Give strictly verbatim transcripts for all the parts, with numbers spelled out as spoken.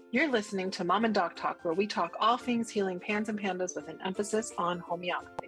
You're listening to Mom and Doc Talk, where we talk all things healing pans and pandas with an emphasis on homeopathy.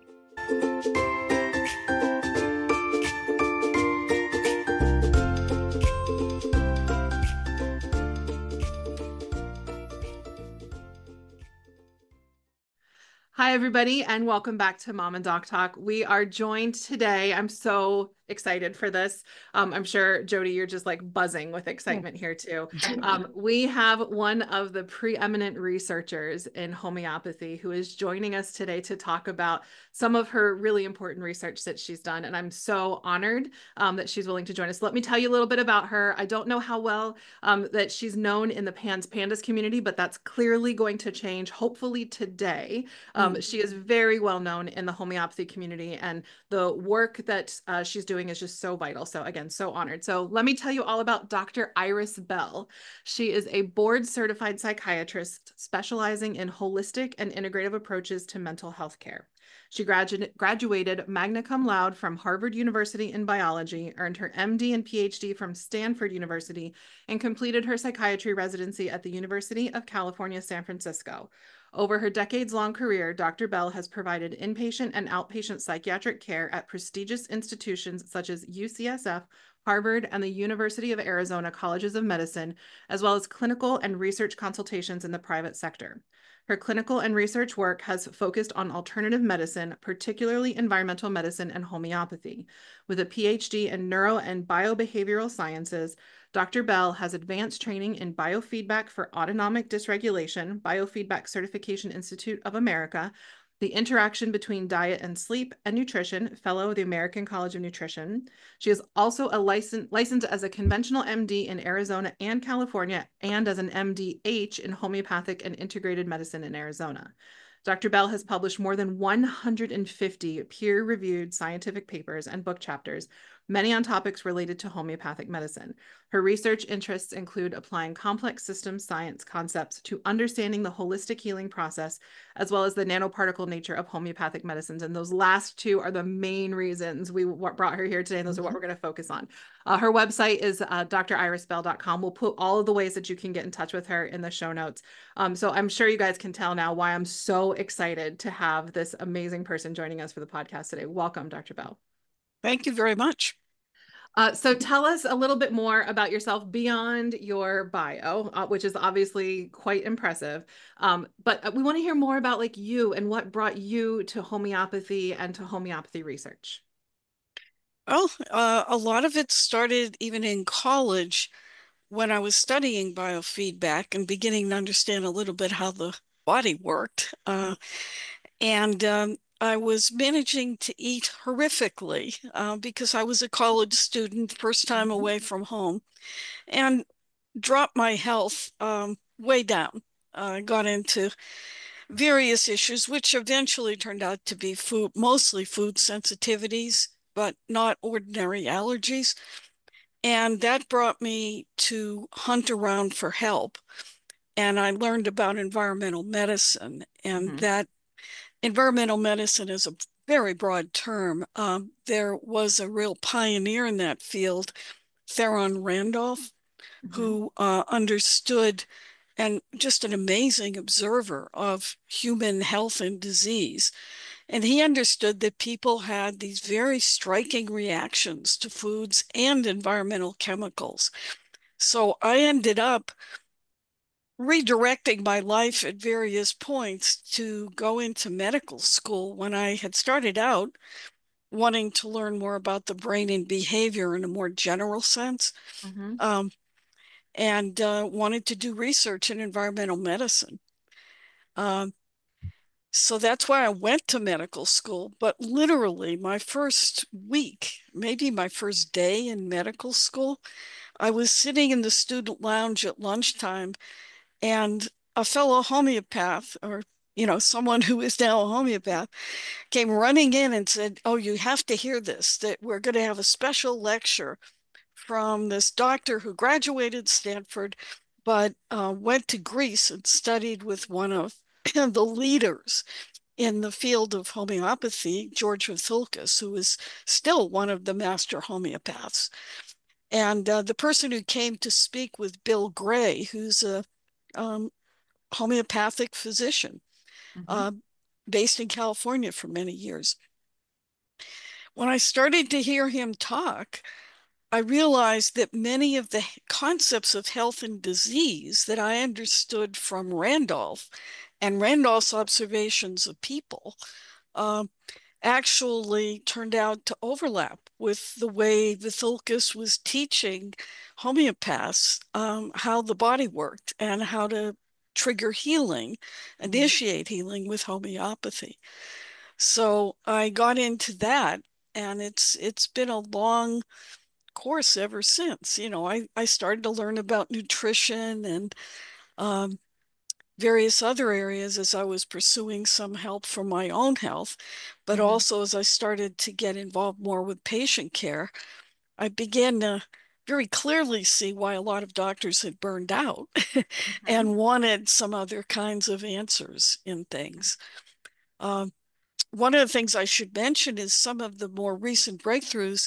Hi, everybody, and welcome back to Mom and Doc Talk. We are joined today. I'm so excited for this. Um, I'm sure, Jody, you're just like buzzing with excitement here too. Um, we have one of the preeminent researchers in homeopathy who is joining us today to talk about some of her really important research that she's done. And I'm so honored um, that she's willing to join us. Let me tell you a little bit about her. I don't know how well um, that she's known in the Pans Pandas community, but that's clearly going to change, hopefully today. Um, she is very well known in the homeopathy community, and the work that uh, she's doing is just so vital. So again, so honored. So let me tell you all about Doctor Iris Bell. She is a board certified psychiatrist specializing in holistic and integrative approaches to mental health care. She gradu graduated magna cum laude from Harvard University in biology, earned her M D and P H D from Stanford University, and completed her psychiatry residency at the University of California, San Francisco. Over her decades-long career, Doctor Bell has provided inpatient and outpatient psychiatric care at prestigious institutions such as U C S F, Harvard, and the University of Arizona Colleges of Medicine, as well as clinical and research consultations in the private sector. Her clinical and research work has focused on alternative medicine, particularly environmental medicine and homeopathy. With a P H D in neuro and biobehavioral sciences, Doctor Bell has advanced training in biofeedback for autonomic dysregulation, Biofeedback Certification Institute of America, the interaction between diet and sleep and nutrition, fellow of the American College of Nutrition. She is also a license, licensed as a conventional M D in Arizona and California, and as an M D H in homeopathic and integrated medicine in Arizona. Doctor Bell has published more than one hundred fifty peer-reviewed scientific papers and book chapters, many on topics related to homeopathic medicine. Her research interests include applying complex system science concepts to understanding the holistic healing process, as well as the nanoparticle nature of homeopathic medicines. And those last two are the main reasons we brought her here today, and those are what we're going to focus on. Uh, her website is uh, D R iris bell dot com. We'll put all of the ways that you can get in touch with her in the show notes. Um, so I'm sure you guys can tell now why I'm so excited to have this amazing person joining us for the podcast today. Welcome, Doctor Bell. Thank you very much. Uh, so tell us a little bit more about yourself beyond your bio, uh, which is obviously quite impressive. Um, but we want to hear more about like you and what brought you to homeopathy and to homeopathy research. Well, uh, a lot of it started even in college when I was studying biofeedback and beginning to understand a little bit how the body worked. Uh, and um, I was managing to eat horrifically uh, because I was a college student, first time away from home, and dropped my health um, way down. I uh, got into various issues, which eventually turned out to be food, mostly food sensitivities, but not ordinary allergies. And that brought me to hunt around for help. And I learned about environmental medicine, and mm-hmm. that environmental medicine is a very broad term. Um, there was a real pioneer in that field, Theron Randolph, mm-hmm. who uh, understood and just an amazing observer of human health and disease. And he understood that people had these very striking reactions to foods and environmental chemicals. So I ended up redirecting my life at various points to go into medical school when I had started out wanting to learn more about the brain and behavior in a more general sense. Mm-hmm. Um, and uh, wanted to do research in environmental medicine. Um, so that's why I went to medical school. But literally my first week, maybe my first day in medical school, I was sitting in the student lounge at lunchtime, and a fellow homeopath, or you know, someone who is now a homeopath, came running in and said, "Oh, you have to hear this, that we're going to have a special lecture from this doctor who graduated Stanford, but uh, went to Greece and studied with one of the leaders in the field of homeopathy, George Vathilkis, who is still one of the master homeopaths." And uh, the person who came to speak with Bill Gray, who's a um, homeopathic physician, Mm-hmm. uh, based in California for many years. When I started to hear him talk, I realized that many of the concepts of health and disease that I understood from Randolph and Randolph's observations of people uh, actually turned out to overlap with the way Vithulcus was teaching homeopaths um, how the body worked and how to trigger healing, Mm-hmm. initiate healing with homeopathy. So I got into that, and it's it's been a long course ever since. You know, I, I started to learn about nutrition and um, various other areas as I was pursuing some help for my own health, but Mm-hmm. also as I started to get involved more with patient care, I began to very clearly see why a lot of doctors had burned out Mm-hmm. and wanted some other kinds of answers in things. Um, one of the things I should mention is some of the more recent breakthroughs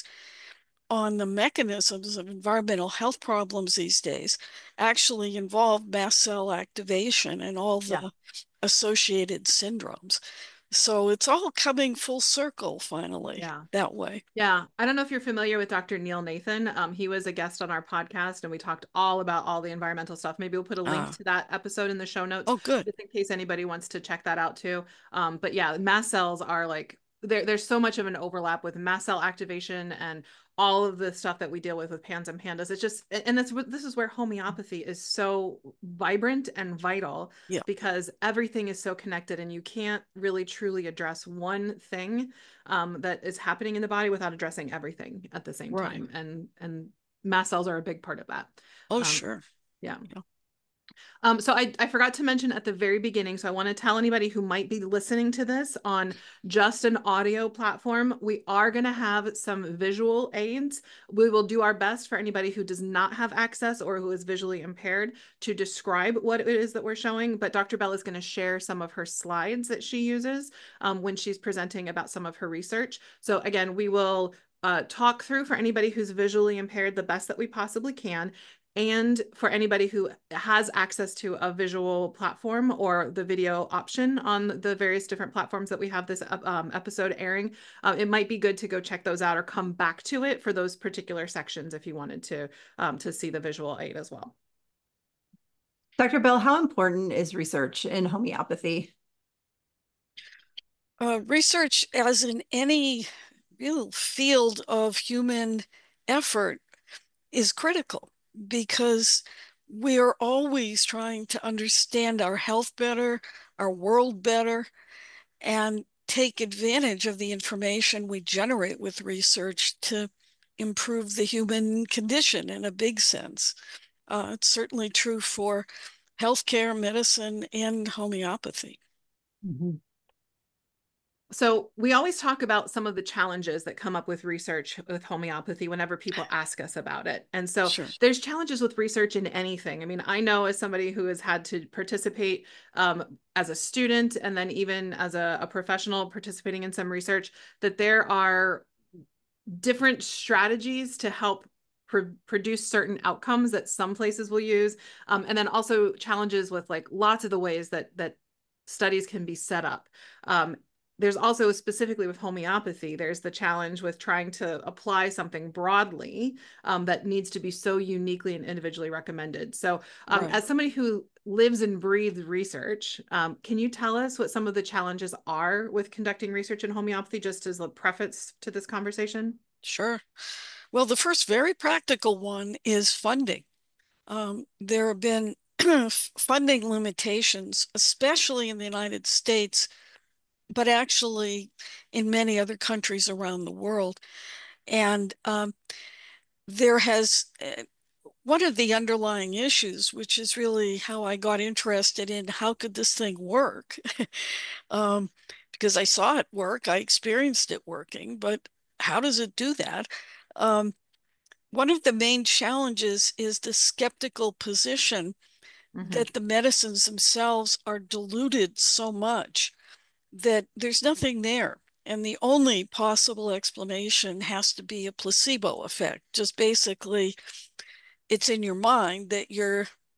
on the mechanisms of environmental health problems these days actually involve mast cell activation and all Yeah. the associated syndromes. So it's all coming full circle finally Yeah. that way. Yeah, I don't know if you're familiar with Doctor Neil Nathan. Um, he was a guest on our podcast and we talked all about all the environmental stuff. Maybe we'll put a link Uh, to that episode in the show notes oh, good. just in case anybody wants to check that out too. Um, but yeah, mast cells are like there, there's so much of an overlap with mast cell activation and all of the stuff that we deal with with PANS and PANDAS. It's just, and that's what this is where homeopathy is so vibrant and vital Yeah, because everything is so connected and you can't really truly address one thing um, that is happening in the body without addressing everything at the same right. time. And and mast cells are a big part of that. Oh, Um, sure. yeah. Yeah. Um, so I, I forgot to mention at the very beginning, so I want to tell anybody who might be listening to this on just an audio platform, we are going to have some visual aids. We will do our best for anybody who does not have access or who is visually impaired to describe what it is that we're showing. But Doctor Bell is going to share some of her slides that she uses um, when she's presenting about some of her research. So again, we will uh, talk through for anybody who's visually impaired the best that we possibly can. And for anybody who has access to a visual platform or the video option on the various different platforms that we have this um, episode airing, uh, it might be good to go check those out or come back to it for those particular sections if you wanted to um, to see the visual aid as well. Doctor Bell, how important is research in homeopathy? Uh, research, as in any real field of human effort, is critical because we are always trying to understand our health better, our world better, and take advantage of the information we generate with research to improve the human condition in a big sense. Uh, it's certainly true for healthcare, medicine, and homeopathy. Mm-hmm. So we always talk about some of the challenges that come up with research with homeopathy whenever people ask us about it. And so Sure. there's challenges with research in anything. I mean, I know as somebody who has had to participate um, as a student and then even as a, a professional participating in some research, that there are different strategies to help Pro produce certain outcomes that some places will use. Um, and then also challenges with like lots of the ways that that studies can be set up. Um, there's also specifically with homeopathy, there's the challenge with trying to apply something broadly um, that needs to be so uniquely and individually recommended. So um, Right. as somebody who lives and breathes research, um, can you tell us what some of the challenges are with conducting research in homeopathy, just as a preface to this conversation? Sure. Well, the first very practical one is funding. Um, there have been funding limitations, especially in the United States, but actually in many other countries around the world. And um, there has uh, one of the underlying issues, which is really how I got interested in how could this thing work, um, because I saw it work, I experienced it working, but how does it do that? Um, one of the main challenges is the skeptical position Mm-hmm. that the medicines themselves are diluted so much that there's nothing there. And the only possible explanation has to be a placebo effect. Just basically, it's in your mind that you're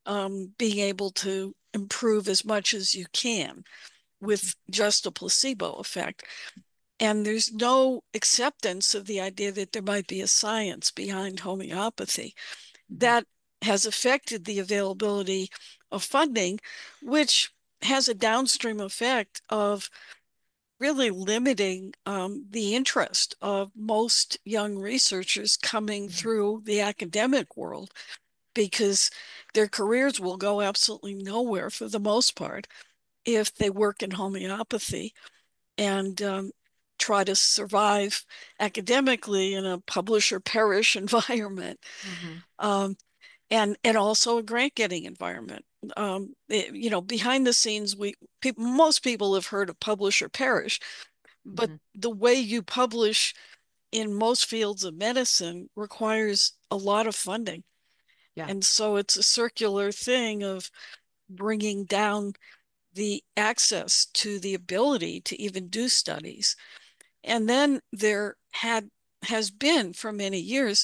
um, being able to improve as much as you can with just a placebo effect. And there's no acceptance of the idea that there might be a science behind homeopathy. That has affected the availability of funding, which has a downstream effect of really limiting um, the interest of most young researchers coming mm-hmm. through the academic world, because their careers will go absolutely nowhere for the most part if they work in homeopathy and um, try to survive academically in a publish or perish environment. Mm-hmm. Um, and and also a grant getting environment. Um, it, you know, behind the scenes, we people, most people have heard of publish or perish, but mm-hmm. the way you publish in most fields of medicine requires a lot of funding. Yeah. And so it's a circular thing of bringing down the access to the ability to even do studies. And then there had has been for many years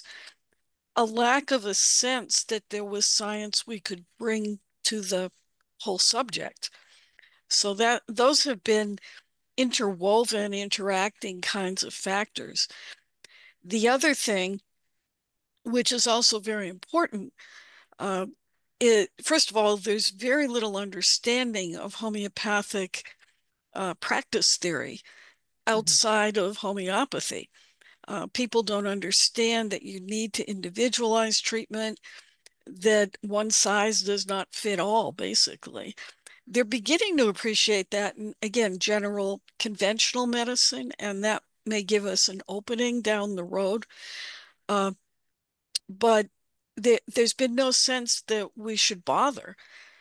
a lack of a sense that there was science we could bring to the whole subject. So that those have been interwoven, interacting kinds of factors. The other thing, which is also very important, uh, it, first of all, there's very little understanding of homeopathic uh, practice theory outside mm-hmm. of homeopathy. Uh, people don't understand that you need to individualize treatment, that one size does not fit all, basically. They're beginning to appreciate that in, again, general conventional medicine, and that may give us an opening down the road. Uh, but there, there's been no sense that we should bother.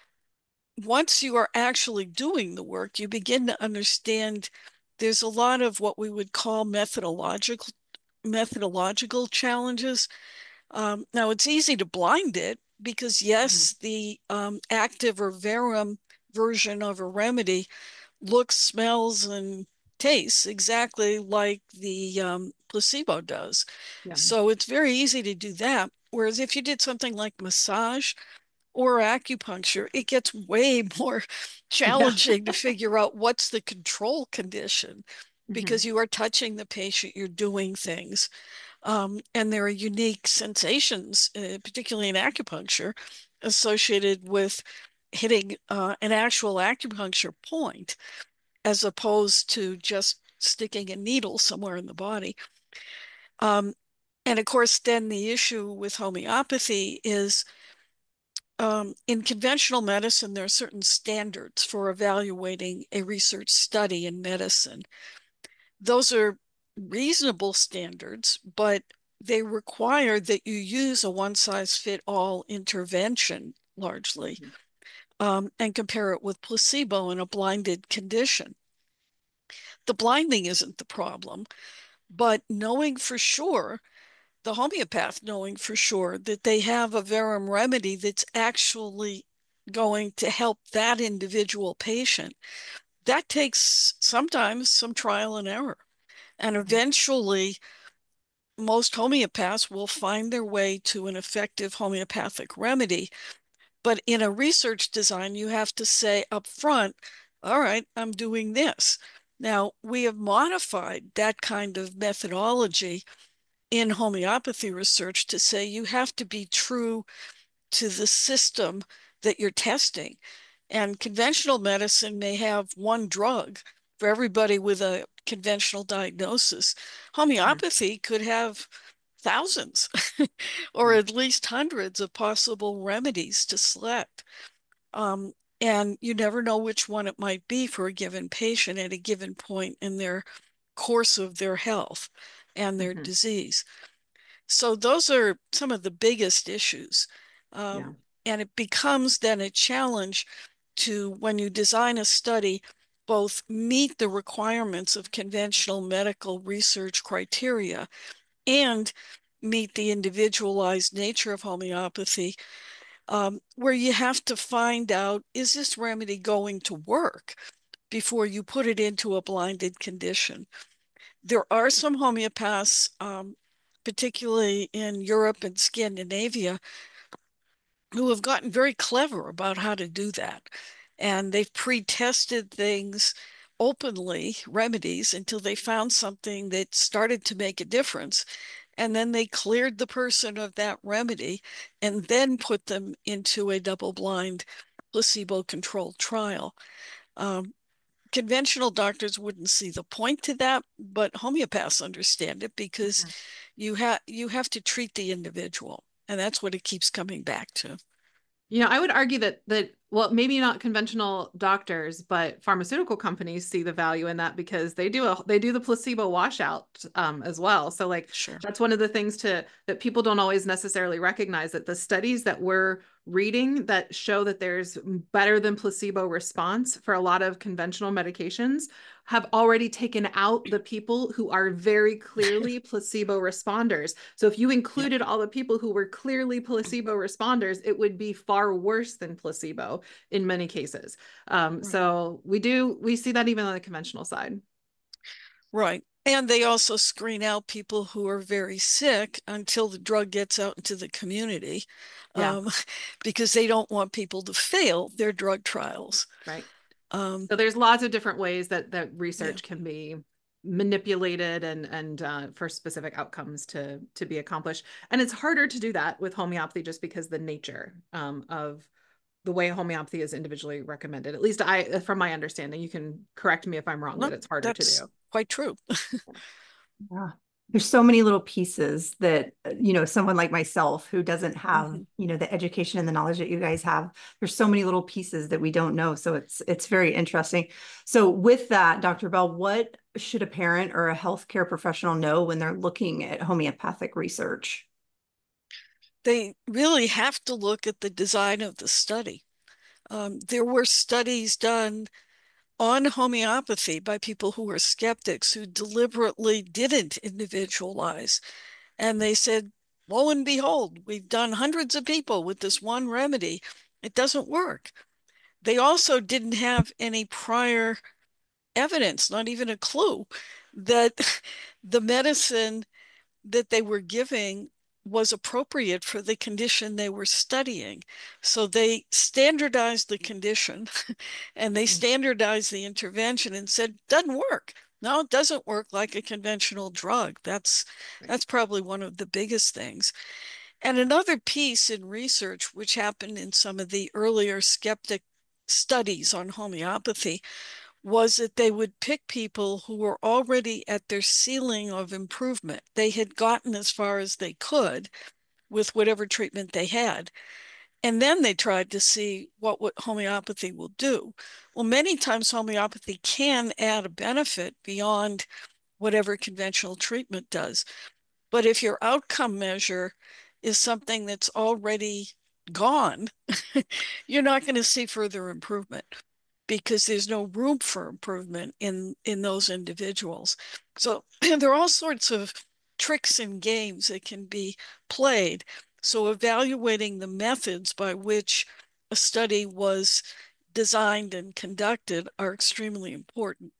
Once you are actually doing the work, you begin to understand there's a lot of what we would call methodological methodological challenges. Um, now, it's easy to blind it because, yes, mm-hmm. the um, active or verum version of a remedy looks, smells, and tastes exactly like the um, placebo does. Yeah. So it's very easy to do that. Whereas if you did something like massage or acupuncture, it gets way more challenging yeah. to figure out what's the control condition, because mm-hmm. you are touching the patient, you're doing things. Um, and there are unique sensations, uh, particularly in acupuncture, associated with hitting uh, an actual acupuncture point, as opposed to just sticking a needle somewhere in the body. Um, and of course, then the issue with homeopathy is um, in conventional medicine, there are certain standards for evaluating a research study in medicine. Those are reasonable standards, but they require that you use a one-size-fit-all intervention largely, mm-hmm. um, and compare it with placebo in a blinded condition. The blinding isn't the problem, but knowing for sure, the homeopath knowing for sure that they have a verum remedy that's actually going to help that individual patient, that takes sometimes some trial and error. And eventually, most homeopaths will find their way to an effective homeopathic remedy. But in a research design, you have to say up front, all right, I'm doing this. Now, we have modified that kind of methodology in homeopathy research to say you have to be true to the system that you're testing. And conventional medicine may have one drug for everybody with a conventional diagnosis. Homeopathy could have thousands or at least hundreds of possible remedies to select. Um, and you never know which one it might be for a given patient at a given point in their course of their health and their mm-hmm. disease. So those are some of the biggest issues. Um, yeah. And it becomes then a challenge to, when you design a study, both meet the requirements of conventional medical research criteria and meet the individualized nature of homeopathy, um, where you have to find out, is this remedy going to work before you put it into a blinded condition? There are some homeopaths, um, particularly in Europe and Scandinavia, who have gotten very clever about how to do that. And they've pre-tested things openly, remedies, until they found something that started to make a difference. And then they cleared the person of that remedy and then put them into a double-blind placebo-controlled trial. Um, conventional doctors wouldn't see the point to that, but homeopaths understand it because mm-hmm. you have you have to treat the individual, and that's what it keeps coming back to. You know, I would argue that that well, maybe not conventional doctors, but pharmaceutical companies see the value in that because they do a they do the placebo washout um, as well. So like sure. That's one of the things to that people don't always necessarily recognize, that the studies that we're reading that show that there's better than placebo response for a lot of conventional medications have already taken out the people who are very clearly placebo responders. So if you included yeah. all the people who were clearly placebo responders, it would be far worse than placebo in many cases. Um, right. So we do, we see that even on the conventional side. Right. And they also screen out people who are very sick until the drug gets out into the community, yeah. um, because they don't want people to fail their drug trials. Right. Um, so there's lots of different ways that that research yeah. can be manipulated and and uh, for specific outcomes to to be accomplished. And it's harder to do that with homeopathy just because the nature um, of the way homeopathy is individually recommended. At least I, from my understanding, you can correct me if I'm wrong, no, that it's harder to do. Quite true. Yeah. There's so many little pieces that, you know, someone like myself who doesn't have, mm-hmm. you know, the education and the knowledge that you guys have, there's so many little pieces that we don't know. So it's, it's very interesting. So with that, Doctor Bell, what should a parent or a healthcare professional know when they're looking at homeopathic research? They really have to look at the design of the study. Um, there were studies done on homeopathy by people who were skeptics who deliberately didn't individualize. And they said, lo and behold, we've done hundreds of people with this one remedy. It doesn't work. They also didn't have any prior evidence, not even a clue, that the medicine that they were giving was appropriate for the condition they were studying. So they standardized the condition and they standardized the intervention and said, doesn't work. No, it doesn't work like a conventional drug. That's, that's probably one of the biggest things. And another piece in research, which happened in some of the earlier skeptic studies on homeopathy, was that they would pick people who were already at their ceiling of improvement. They had gotten as far as they could with whatever treatment they had. And then they tried to see what, what homeopathy will do. Well, many times homeopathy can add a benefit beyond whatever conventional treatment does. But if your outcome measure is something that's already gone, you're not going to see further improvement, because there's no room for improvement in, in those individuals. So there are all sorts of tricks and games that can be played. So evaluating the methods by which a study was designed and conducted are extremely important.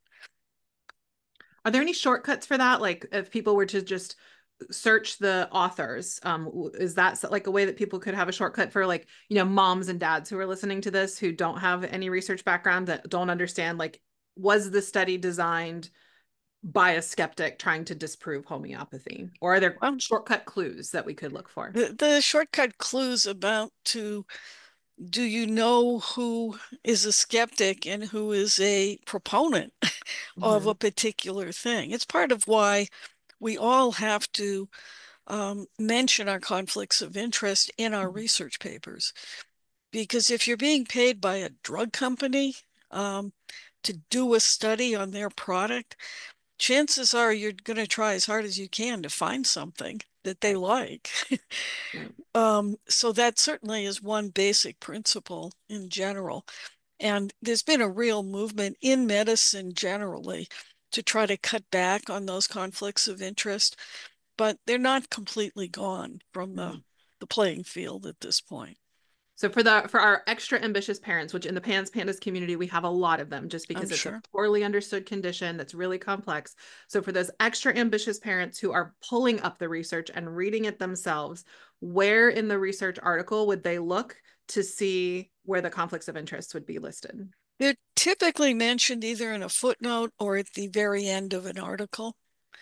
Are there any shortcuts for that? Like if people were to just search the authors, um, is that like a way that people could have a shortcut for, like, you know, moms and dads who are listening to this who don't have any research background, that don't understand, like, was the study designed by a skeptic trying to disprove homeopathy? Or are there well, shortcut clues that we could look for? The, the shortcut clues about to, do you know who is a skeptic and who is a proponent mm-hmm. of a particular thing? It's part of why we all have to um, mention our conflicts of interest in our research papers. Because if you're being paid by a drug company um, to do a study on their product, chances are you're going to try as hard as you can to find something that they like. um, so that certainly is one basic principle in general. And there's been a real movement in medicine generally to try to cut back on those conflicts of interest, but they're not completely gone from the, the playing field at this point. So for the for our extra ambitious parents, which in the PANS Pandas community, we have a lot of them just because I'm it's sure. a poorly understood condition that's really complex. So for those extra ambitious parents who are pulling up the research and reading it themselves, where in the research article would they look to see where the conflicts of interest would be listed? They're typically mentioned either in a footnote or at the very end of an article.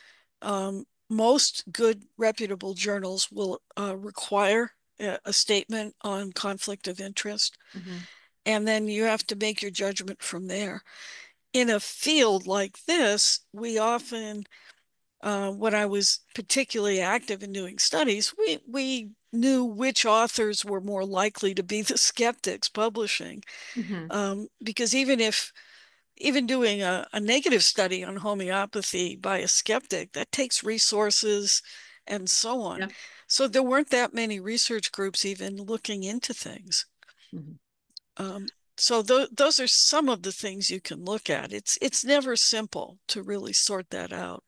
Um, most good reputable journals will uh, require a, a statement on conflict of interest. Mm-hmm. And then you have to make your judgment from there. In a field like this, we often, uh, when I was particularly active in doing studies, we, we knew which authors were more likely to be the skeptics publishing. Mm-hmm. Um, because even if even doing a, a negative study on homeopathy by a skeptic, that takes resources and so on. Yeah. So there weren't that many research groups even looking into things. Mm-hmm. Um, so th those are some of the things you can look at. It's it's never simple to really sort that out.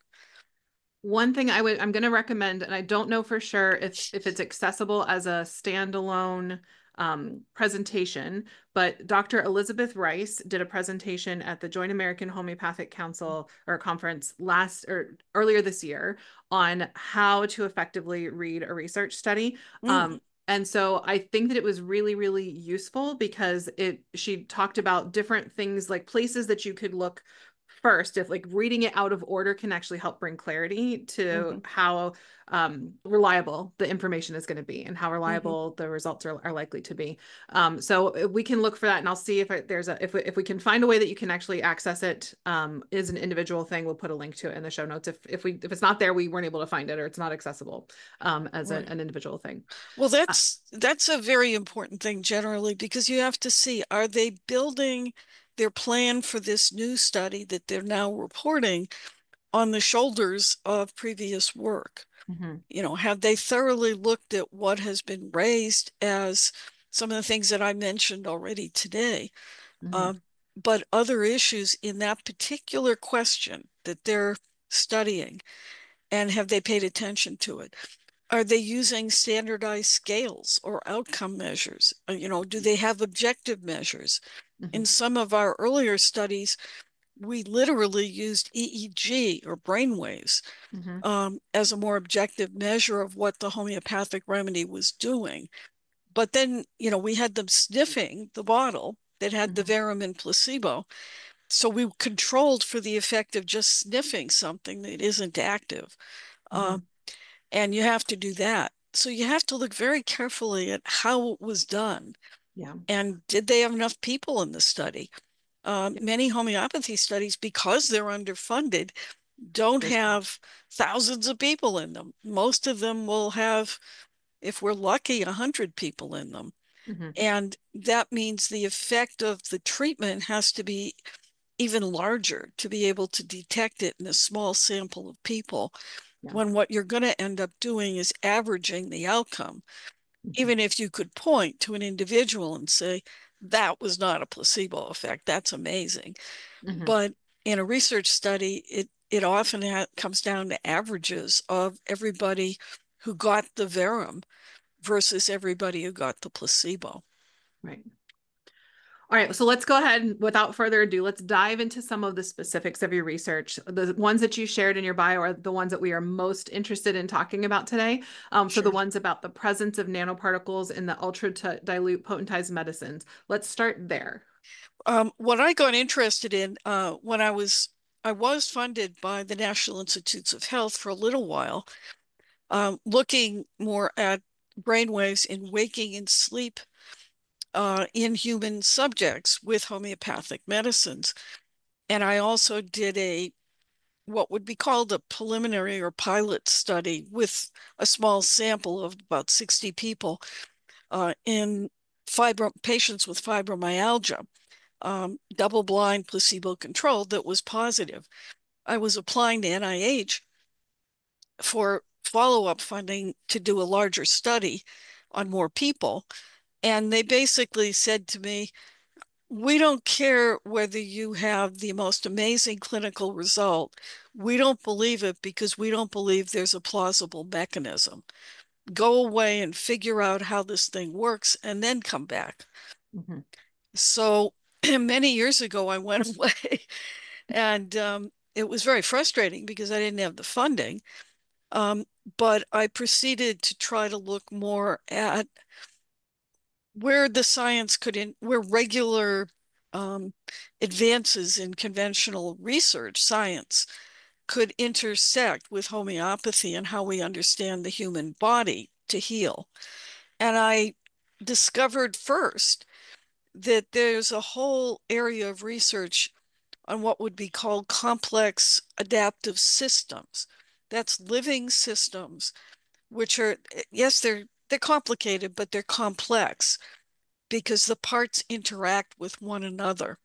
One thing I would I'm going to recommend, and I don't know for sure if if it's accessible as a standalone um, presentation, but Doctor Elizabeth Rice did a presentation at the Joint American Homeopathic Council or conference last or earlier this year on how to effectively read a research study. Mm. Um, and so I think that it was really, really useful because it she talked about different things like places that you could look first, if like reading it out of order can actually help bring clarity to mm-hmm. how um, reliable the information is going to be and how reliable mm-hmm. the results are, are likely to be. Um, so we can look for that, and I'll see if it, there's a if we, if we can find a way that you can actually access it um, is an individual thing. We'll put a link to it in the show notes. If if we if it's not there, we weren't able to find it or it's not accessible um, as right. a, an individual thing. Well, that's uh, that's a very important thing generally, because you have to see, are they building their plan for this new study that they're now reporting on the shoulders of previous work? Mm-hmm. You know, have they thoroughly looked at what has been raised as some of the things that I mentioned already today, mm-hmm. uh, but other issues in that particular question that they're studying, and have they paid attention to it? Are they using standardized scales or outcome measures? You know, do they have objective measures? Mm-hmm. In some of our earlier studies, we literally used E E G or brain waves mm-hmm. um, as a more objective measure of what the homeopathic remedy was doing. But then, you know, we had them sniffing the bottle that had mm-hmm. the verum and placebo. So we controlled for the effect of just sniffing something that isn't active. Mm-hmm. Um, and you have to do that. So you have to look very carefully at how it was done. Yeah. And did they have enough people in the study? Um, yeah. Many homeopathy studies, because they're underfunded, don't There's have thousands of people in them. Most of them will have, if we're lucky, a hundred people in them. Mm-hmm. And that means the effect of the treatment has to be even larger to be able to detect it in a small sample of people. Yeah. When what you're going to end up doing is averaging the outcome. Mm-hmm. Even if you could point to an individual and say, that was not a placebo effect, that's amazing. Mm-hmm. But in a research study, it, it often ha- comes down to averages of everybody who got the verum versus everybody who got the placebo. Right. All right, so let's go ahead and without further ado, let's dive into some of the specifics of your research. The ones that you shared in your bio are the ones that we are most interested in talking about today. Um, sure. So the ones about the presence of nanoparticles in the ultra dilute potentized medicines. Let's start there. Um, what I got interested in uh, when I was, I was funded by the National Institutes of Health for a little while, um, looking more at brainwaves in waking and sleep Uh, in human subjects with homeopathic medicines. And I also did a, what would be called a preliminary or pilot study with a small sample of about sixty people uh, in fibro patients with fibromyalgia, um, double-blind, placebo-controlled, that was positive. I was applying to N I H for follow-up funding to do a larger study on more people. And they basically said to me, we don't care whether you have the most amazing clinical result. We don't believe it because we don't believe there's a plausible mechanism. go away and figure out how this thing works, and then come back. Mm-hmm. So many years ago, I went away, and um, it was very frustrating because I didn't have the funding. Um, but I proceeded to try to look more at where the science could, in, where regular um, advances in conventional research science could intersect with homeopathy and how we understand the human body to heal. And I discovered first that there's a whole area of research on what would be called complex adaptive systems. That's living systems, which are, yes, they're they're complicated, but they're complex because the parts interact with one another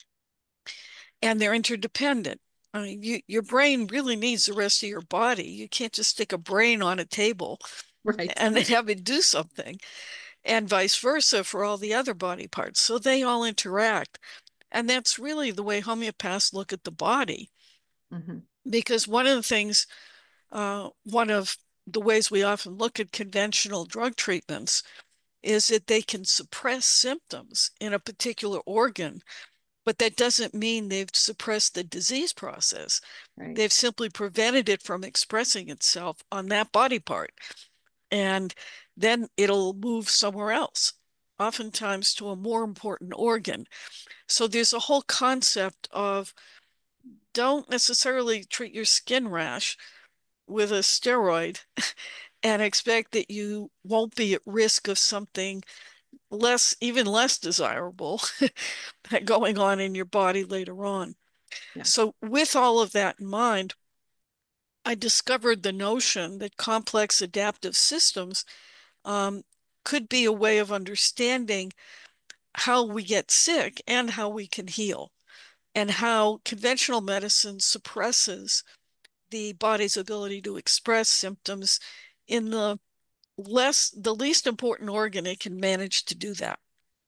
and they're interdependent. I mean, you, your brain really needs the rest of your body. You can't just stick a brain on a table right. and have it do something, and vice versa for all the other body parts. So they all interact. And that's really the way homeopaths look at the body. Mm-hmm. Because one of the things, uh, one of the ways we often look at conventional drug treatments is that they can suppress symptoms in a particular organ, but that doesn't mean they've suppressed the disease process. Right. They've simply prevented it from expressing itself on that body part. And then it'll move somewhere else, oftentimes to a more important organ. So there's a whole concept of don't necessarily treat your skin rash with a steroid and expect that you won't be at risk of something less, even less desirable going on in your body later on. Yeah. So with all of that in mind, I discovered the notion that complex adaptive systems um, could be a way of understanding how we get sick and how we can heal, and how conventional medicine suppresses the body's ability to express symptoms in the less, the least important organ. It can manage to do that.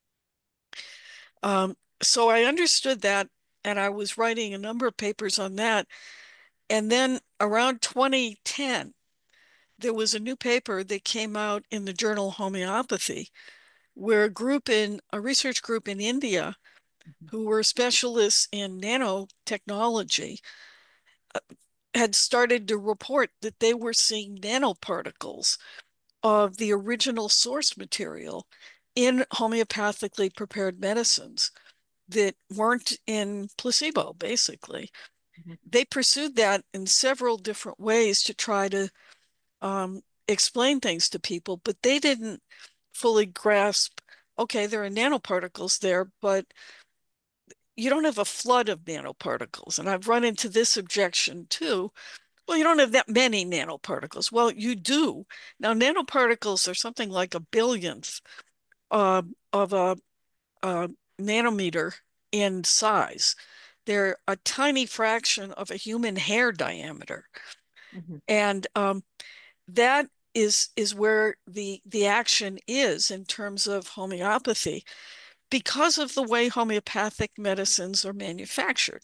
Um, so I understood that, and I was writing a number of papers on that. And then around twenty ten, there was a new paper that came out in the journal Homeopathy, where a group in, a research group in India who were specialists in nanotechnology uh, had started to report that they were seeing nanoparticles of the original source material in homeopathically prepared medicines that weren't in placebo, basically. Mm-hmm. They pursued that in several different ways to try to um, explain things to people, but they didn't fully grasp, okay, there are nanoparticles there, but you don't have a flood of nanoparticles. And I've run into this objection too. Well, you don't have that many nanoparticles. Well, you do. Now, nanoparticles are something like a billionth uh, of a, a nanometer in size. They're a tiny fraction of a human hair diameter. Mm-hmm. And um, that is, is where the, the action is in terms of homeopathy, because of the way homeopathic medicines are manufactured.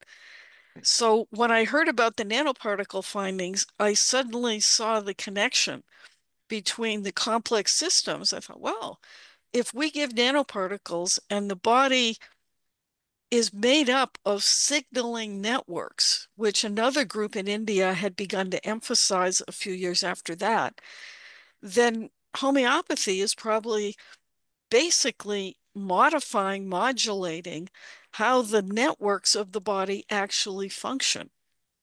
So when I heard about the nanoparticle findings, I suddenly saw the connection between the complex systems. I thought, well, if we give nanoparticles and the body is made up of signaling networks, which another group in India had begun to emphasize a few years after that, then homeopathy is probably basically modifying, modulating how the networks of the body actually function.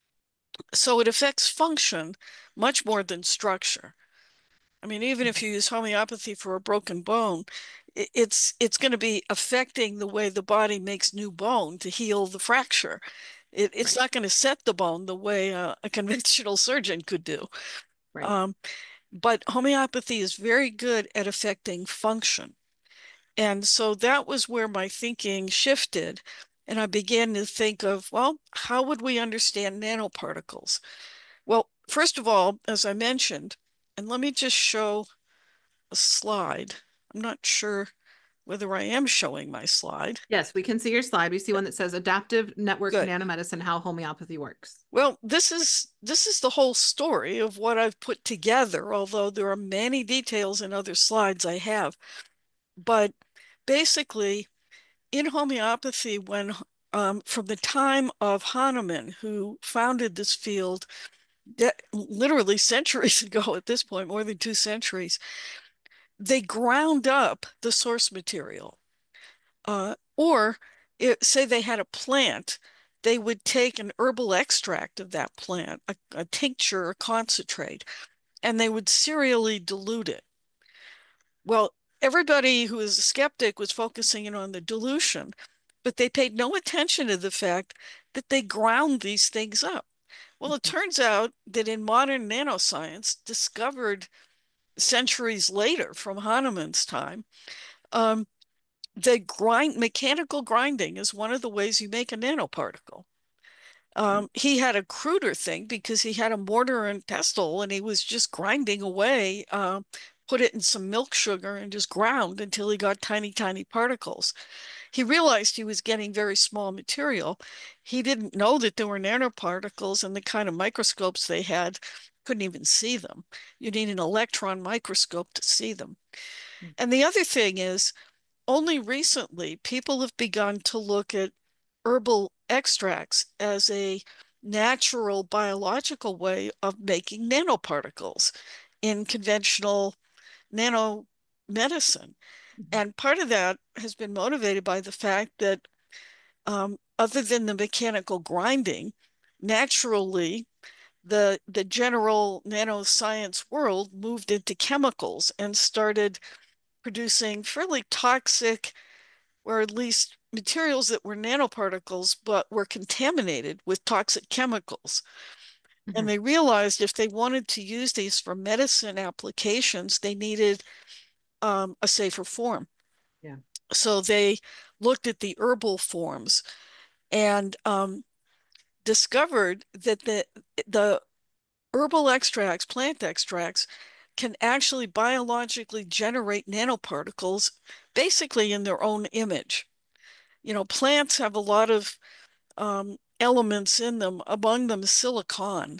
So it affects function much more than structure. I mean, even if you use homeopathy for a broken bone, it's it's going to be affecting the way the body makes new bone to heal the fracture. It, it's right. not going to set the bone the way a, a conventional surgeon could do. Right. Um, but homeopathy is very good at affecting function. And so that was where my thinking shifted. And I began to think of, well, how would we understand nanoparticles? Well, first of all, as I mentioned, and let me just show a slide. I'm not sure whether I am showing my slide. Yes, we can see your slide. We see one that says Adaptive Network Good. Nanomedicine, How Homeopathy Works. Well, this is this is the whole story of what I've put together, although there are many details in other slides I have. But basically, in homeopathy, when um, from the time of Hahnemann, who founded this field literally centuries ago at this point, more than two centuries, they ground up the source material. Uh, or it, say they had a plant, they would take an herbal extract of that plant, a, a tincture, a concentrate, and they would serially dilute it. Well, everybody who was a skeptic was focusing in on the dilution, but they paid no attention to the fact that they ground these things up. Well, it turns out that in modern nanoscience, discovered centuries later from Hahnemann's time, um, the grind mechanical grinding is one of the ways you make a nanoparticle. Um, he had a cruder thing because he had a mortar and pestle and he was just grinding away, uh, put it in some milk sugar and just ground until he got tiny, tiny particles. He realized he was getting very small material. He didn't know that there were nanoparticles, and the kind of microscopes they had couldn't even see them. You need an electron microscope to see them. Mm. And the other thing is, only recently, people have begun to look at herbal extracts as a natural biological way of making nanoparticles in conventional nanomedicine. And part of that has been motivated by the fact that um, other than the mechanical grinding, naturally, the, the general nanoscience world moved into chemicals and started producing fairly toxic, or at least materials that were nanoparticles, but were contaminated with toxic chemicals. Mm-hmm. And they realized if they wanted to use these for medicine applications, they needed um, a safer form. Yeah. So they looked at the herbal forms and um, discovered that the, the herbal extracts, plant extracts, can actually biologically generate nanoparticles basically in their own image. You know, plants have a lot of um, elements in them, among them silicon,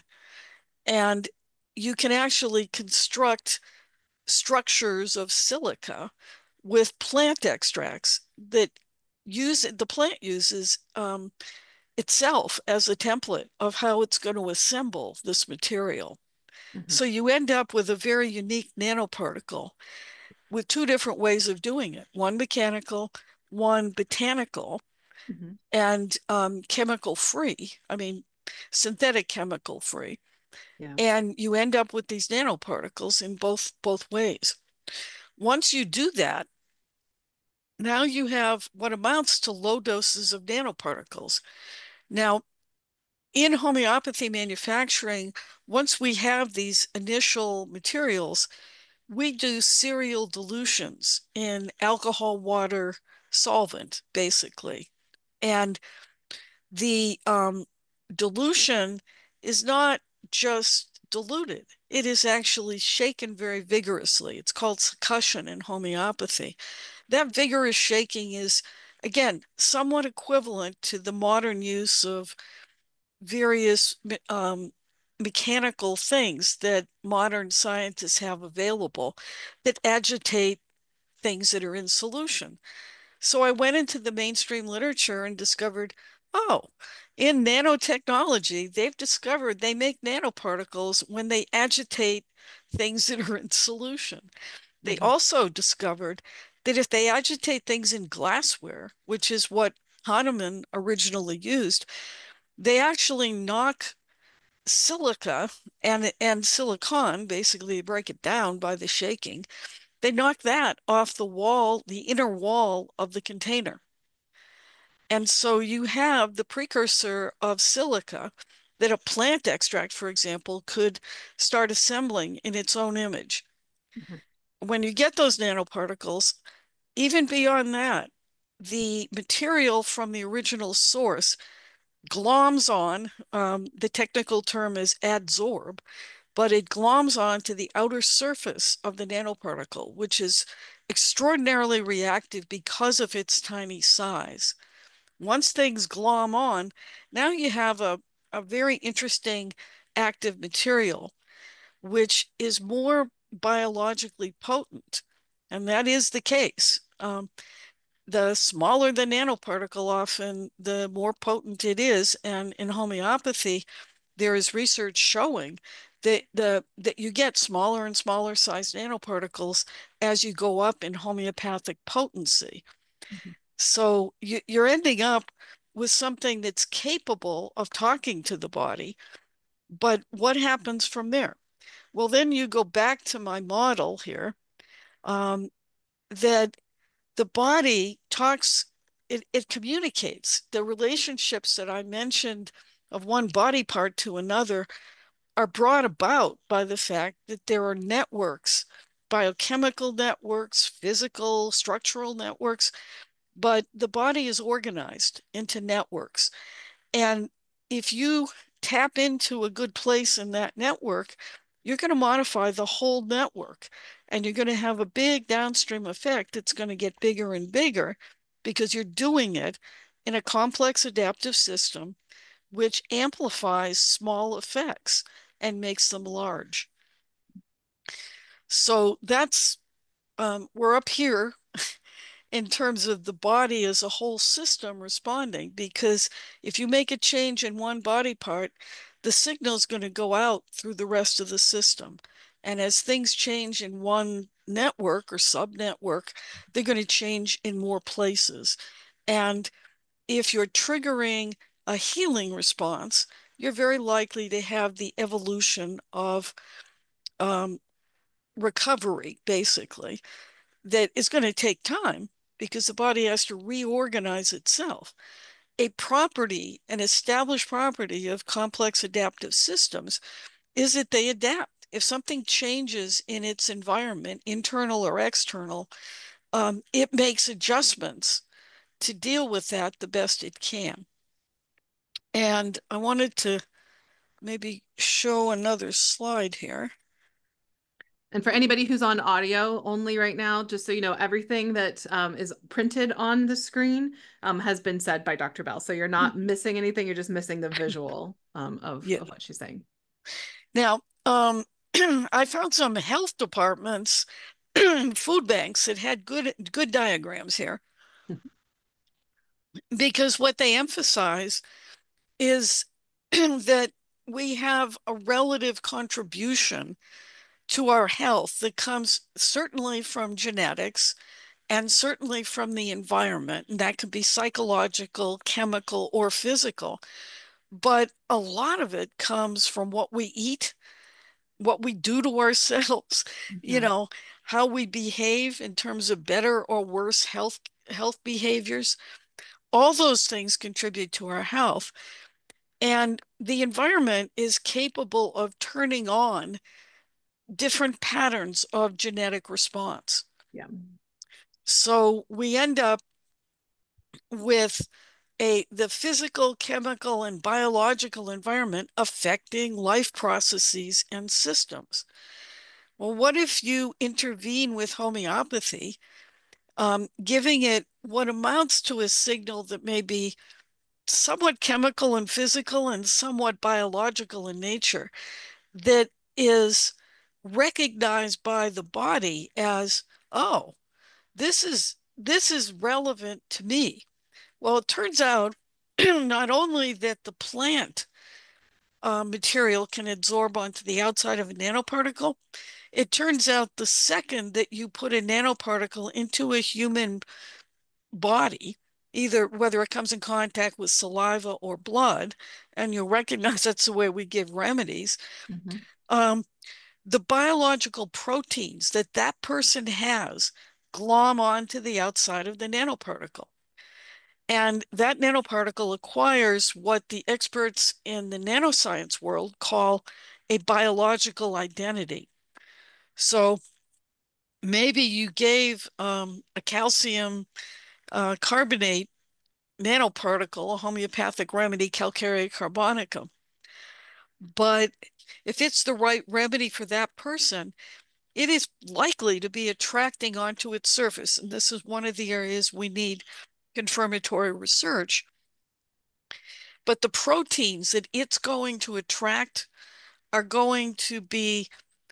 and you can actually construct structures of silica with plant extracts that use the plant uses um, itself as a template of how it's going to assemble this material. Mm-hmm. So you end up with a very unique nanoparticle with two different ways of doing it, one mechanical, one botanical, mm-hmm. and um, chemical free. I mean, synthetic chemical free. Yeah. And you end up with these nanoparticles in both, both ways. Once you do that, now you have what amounts to low doses of nanoparticles. Now, in homeopathy manufacturing, once we have these initial materials, we do serial dilutions in alcohol, water, solvent, basically. And the um, dilution is not just diluted. It is actually shaken very vigorously. It's called succussion in homeopathy. That vigorous shaking is, again, somewhat equivalent to the modern use of various um, mechanical things that modern scientists have available that agitate things that are in solution. So I went into the mainstream literature and discovered, oh, in nanotechnology, they've discovered they make nanoparticles when they agitate things that are in solution. They mm-hmm. also discovered that if they agitate things in glassware, which is what Hahnemann originally used, they actually knock silica and, and silicon, basically break it down by the shaking. They knock that off the wall, the inner wall of the container. And so you have the precursor of silica that a plant extract, for example, could start assembling in its own image. Mm-hmm. When you get those nanoparticles, even beyond that, the material from the original source gloms on, um, the technical term is adsorb, but it gloms onto the outer surface of the nanoparticle, which is extraordinarily reactive because of its tiny size. Once things glom on, now you have a, a very interesting active material, which is more biologically potent. And that is the case. Um, the smaller the nanoparticle, often the more potent it is. And in homeopathy, there is research showing that the that you get smaller and smaller sized nanoparticles as you go up in homeopathic potency. Mm-hmm. So you, you're ending up with something that's capable of talking to the body. But what happens from there? Well, then you go back to my model here, um, that the body talks, it, it communicates. The relationships that I mentioned of one body part to another are brought about by the fact that there are networks, biochemical networks, physical, structural networks, but the body is organized into networks. And if you tap into a good place in that network, you're going to modify the whole network, and you're going to have a big downstream effect that's going to get bigger and bigger because you're doing it in a complex adaptive system which amplifies small effects and makes them large. So that's, um, we're up here in terms of the body as a whole system responding, because if you make a change in one body part, the signal is going to go out through the rest of the system. And as things change in one network or sub-network, they're going to change in more places. And if you're triggering a healing response, you're very likely to have the evolution of um, recovery, basically, that is going to take time because the body has to reorganize itself. A property, an established property of complex adaptive systems is that they adapt. If something changes in its environment, internal or external, um, it makes adjustments to deal with that the best it can. And I wanted to maybe show another slide here. And for anybody who's on audio only right now, just so you know, everything that um, is printed on the screen um, has been said by Doctor Bell. So you're not missing anything. You're just missing the visual um, of, yeah. of what she's saying. Now, um, I found some health departments, food banks that had good, good diagrams here. Because what they emphasize is that we have a relative contribution to our health that comes certainly from genetics and certainly from the environment. And that could be psychological, chemical, or physical. But a lot of it comes from what we eat, what we do to ourselves, mm-hmm. you know, how we behave in terms of better or worse health, health behaviors. All those things contribute to our health. And the environment is capable of turning on different patterns of genetic response. Yeah. So we end up with a the physical, chemical, and biological environment affecting life processes and systems. Well, what if you intervene with homeopathy, um, giving it what amounts to a signal that may be somewhat chemical and physical and somewhat biological in nature, that is recognized by the body as, oh, this is this is relevant to me. Well, it turns out not only that the plant uh, material can absorb onto the outside of a nanoparticle, it turns out the second that you put a nanoparticle into a human body, either whether it comes in contact with saliva or blood, and you'll recognize that's the way we give remedies, mm-hmm. um, the biological proteins that that person has glom onto the outside of the nanoparticle. And that nanoparticle acquires what the experts in the nanoscience world call a biological identity. So maybe you gave um, a calcium uh, carbonate nanoparticle, a homeopathic remedy, calcarea carbonicum, but if it's the right remedy for that person, it is likely to be attracting onto its surface. And this is one of the areas we need confirmatory research. But the proteins that it's going to attract are going to be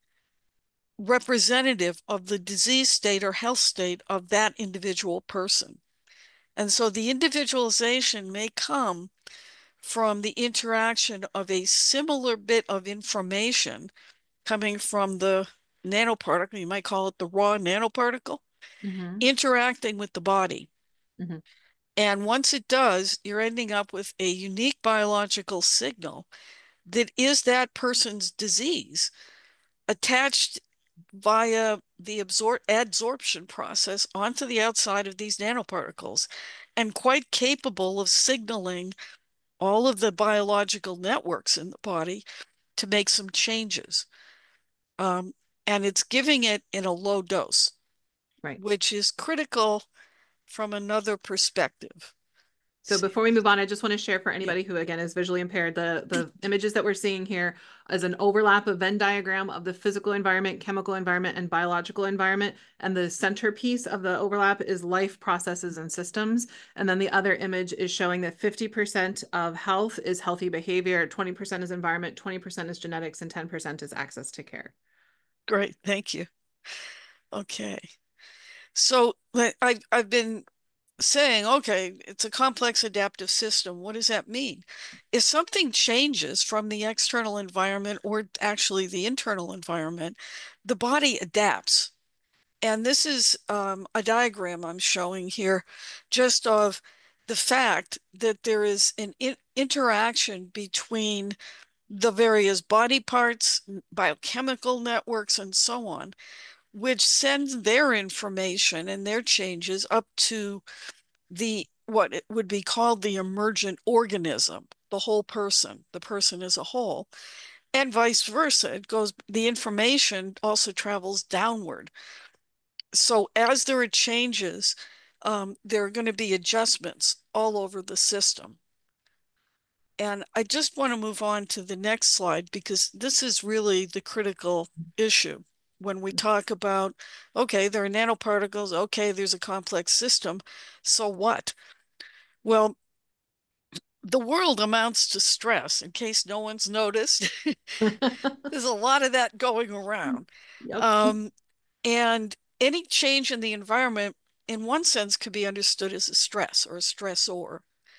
representative of the disease state or health state of that individual person. And so the individualization may come from the interaction of a similar bit of information coming from the nanoparticle, you might call it the raw nanoparticle, mm-hmm. interacting with the body. Mm-hmm. And once it does, you're ending up with a unique biological signal that is that person's disease attached via the absor adsorption process onto the outside of these nanoparticles, and quite capable of signaling all of the biological networks in the body to make some changes. Um, and it's giving it in a low dose, right, which is critical from another perspective. So before we move on, I just want to share for anybody who, again, is visually impaired, the, the images that we're seeing here is an overlap, of Venn diagram of the physical environment, chemical environment, and biological environment. And the centerpiece of the overlap is life processes and systems. And then the other image is showing that fifty percent of health is healthy behavior, twenty percent is environment, twenty percent is genetics, and ten percent is access to care. Great, thank you. Okay. So I've, I've been saying, okay, it's a complex adaptive system. What does that mean? If something changes from the external environment, or actually the internal environment, the body adapts. And this is um, a diagram I'm showing here, just of the fact that there is an in interaction between the various body parts, biochemical networks, and so on, which sends their information and their changes up to the what it would be called the emergent organism, the whole person, the person as a whole, and vice versa. It goes, the information also travels downward. So as there are changes, um, there are going to be adjustments all over the system. And I just want to move on to the next slide, because this is really the critical issue. When we talk about, okay, there are nanoparticles, okay, there's a complex system, so what? Well, the world amounts to stress, in case no one's noticed. There's a lot of that going around. Yep. Um, and any change in the environment, in one sense, could be understood as a stress or a stressor.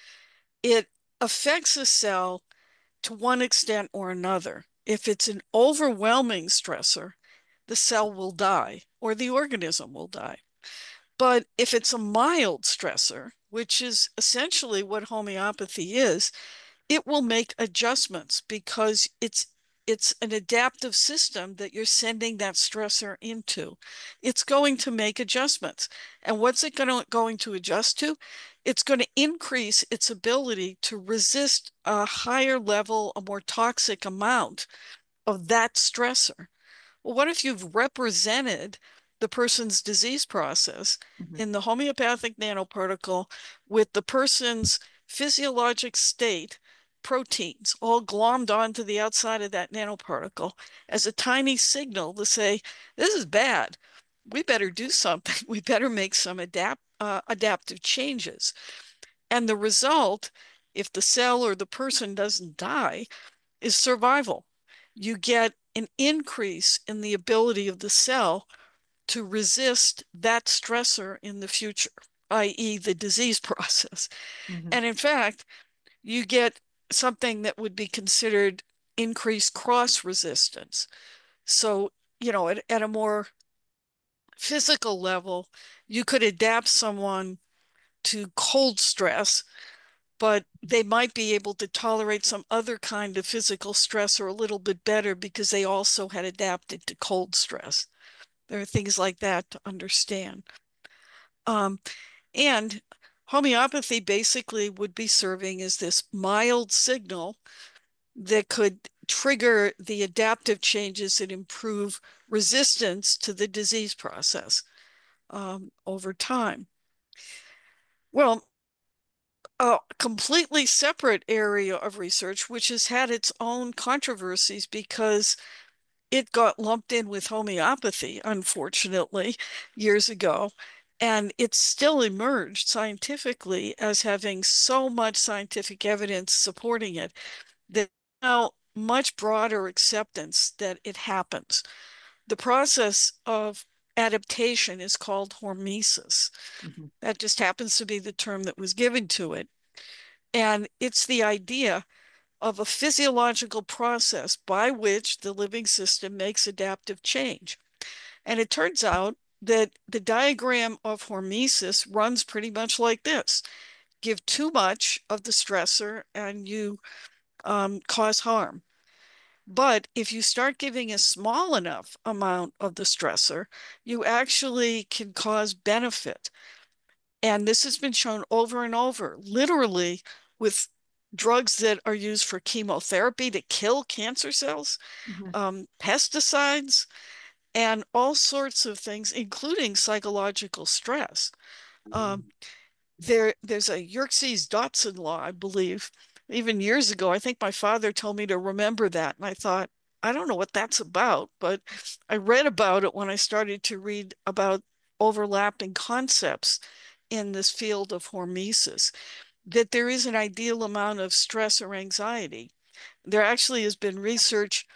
It affects a cell to one extent or another. If it's an overwhelming stressor, the cell will die or the organism will die. But if it's a mild stressor, which is essentially what homeopathy is, it will make adjustments, because it's it's an adaptive system that you're sending that stressor into. It's going to make adjustments. And what's it going to, going to adjust to? It's going to increase its ability to resist a higher level, a more toxic amount of that stressor. Well, what if you've represented the person's disease process mm-hmm. in the homeopathic nanoparticle with the person's physiologic state, proteins, all glommed onto the outside of that nanoparticle as a tiny signal to say, this is bad. We better do something. We better make some adapt, uh, adaptive changes. And the result, if the cell or the person doesn't die, is survival. You get an increase in the ability of the cell to resist that stressor in the future, that is the disease process. Mm-hmm. And in fact, you get something that would be considered increased cross resistance. So, you know, at, at a more physical level, you could adapt someone to cold stress, but they might be able to tolerate some other kind of physical stress or a little bit better because they also had adapted to cold stress. There are things like that to understand. Um, and homeopathy basically would be serving as this mild signal that could trigger the adaptive changes that improve resistance to the disease process um, over time. Well, a completely separate area of research, which has had its own controversies because it got lumped in with homeopathy, unfortunately, years ago. And it's still emerged scientifically as having so much scientific evidence supporting it that now much broader acceptance that it happens. The process of adaptation is called hormesis. Mhm. That just happens to be the term that was given to it. And it's the idea of a physiological process by which the living system makes adaptive change. And it turns out that the diagram of hormesis runs pretty much like this. Give too much of the stressor and you um, cause harm. But if you start giving a small enough amount of the stressor, you actually can cause benefit. And this has been shown over and over, literally with drugs that are used for chemotherapy to kill cancer cells, Mhm. um, pesticides, and all sorts of things, including psychological stress. Um, there, there's a Yerkes-Dodson law, I believe, even years ago. I think my father told me to remember that. And I thought, I don't know what that's about, but I read about it when I started to read about overlapping concepts in this field of hormesis, that there is an ideal amount of stress or anxiety. There actually has been research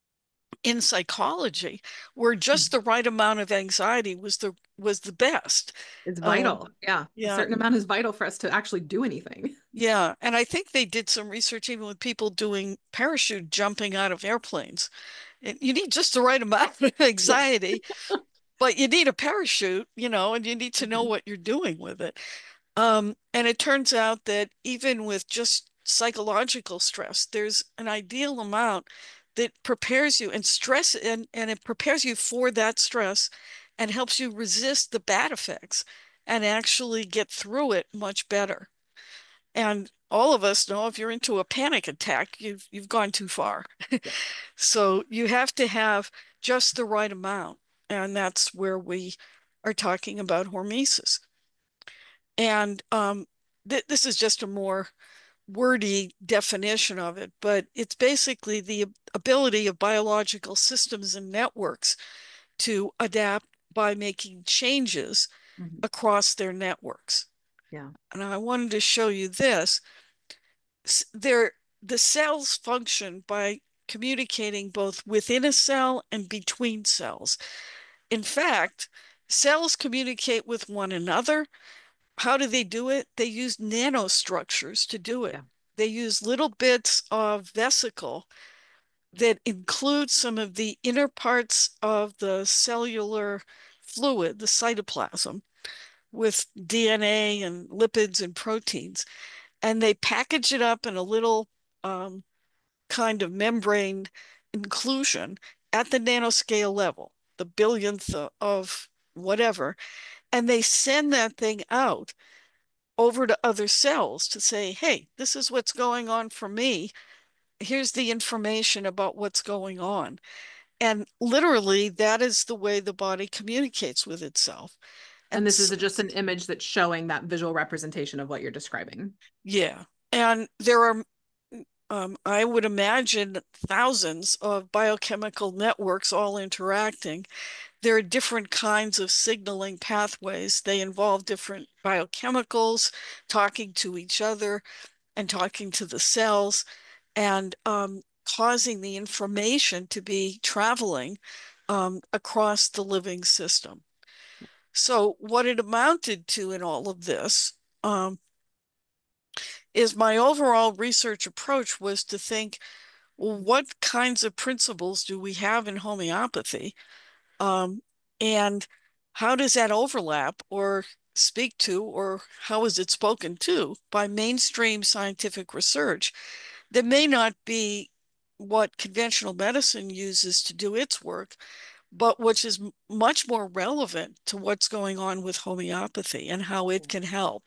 in psychology where just the right amount of anxiety was the was the best. It's Um, vital. Yeah. A yeah, certain amount is vital for us to actually do anything. yeah. And I think they did some research even with people doing parachute jumping out of airplanes. And you need just the right amount of Yes. anxiety, but you need a parachute, you know, and you need to know Mhm. what you're doing with it. Um, and it turns out that even with just psychological stress, there's an ideal amount that prepares you and stress and, and it prepares you for that stress and helps you resist the bad effects and actually get through it much better. And all of us know if you're into a panic attack, you've you've gone too far. Yeah. So you have to have just the right amount. And that's where we are talking about hormesis. And um, th this is just a more wordy definition of it, but it's basically the ability of biological systems and networks to adapt by making changes Mhm. across their networks. Yeah. And I wanted to show you this. They're, the cells function by communicating both within a cell and between cells. In fact, cells communicate with one another. How do they do it? They use nanostructures to do it. Yeah. They use little bits of vesicle that include some of the inner parts of the cellular fluid, the cytoplasm, with D N A and lipids and proteins. And they package it up in a little um, kind of membrane inclusion at the nanoscale level, the billionth of whatever. And they send that thing out over to other cells to say, hey, this is what's going on for me. Here's the information about what's going on. And literally, that is the way the body communicates with itself. And And this is just an image that's showing that visual representation of what you're describing. yeah, and there are, um, I would imagine, thousands of biochemical networks all interacting. There are different kinds of signaling pathways. They involve different biochemicals talking to each other and talking to the cells and um, causing the information to be traveling um, across the living system. So what it amounted to in all of this um, is my overall research approach was to think, well, what kinds of principles do we have in homeopathy? Um, and how does that overlap or speak to, or how is it spoken to by mainstream scientific research that may not be what conventional medicine uses to do its work, but which is much more relevant to what's going on with homeopathy and how it can help.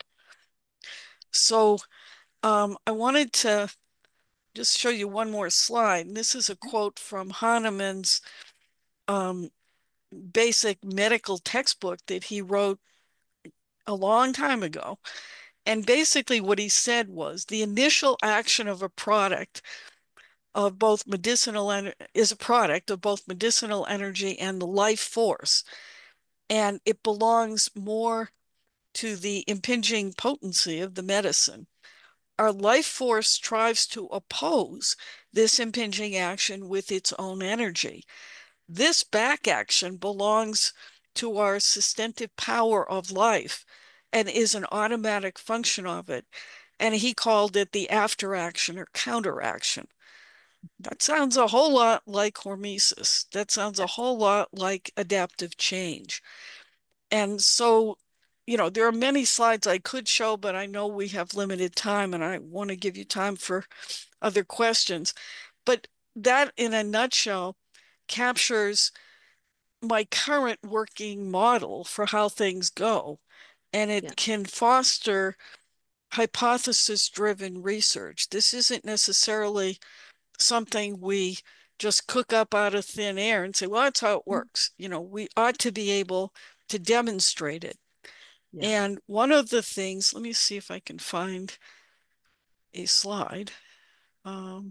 So um, I wanted to just show you one more slide. And this is a quote from Hahnemann's um, basic medical textbook that he wrote a long time ago. And basically what he said was the initial action of a product of both medicinal and is a product of both medicinal energy and the life force. And it belongs more to the impinging potency of the medicine. Our life force strives to oppose this impinging action with its own energy. This back action belongs to our sustentive power of life and is an automatic function of it. And he called it the after action or counteraction. That sounds a whole lot like hormesis. That sounds a whole lot like adaptive change. And so, you know, there are many slides I could show, but I know we have limited time and I want to give you time for other questions. But that, in a nutshell, captures my current working model for how things go. And it Yeah. can foster hypothesis-driven research. This isn't necessarily something we just cook up out of thin air and say, well, that's how it works. You know, we ought to be able to demonstrate it. Yeah. And one of the things, let me see if I can find a slide um,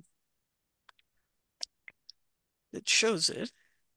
that shows it.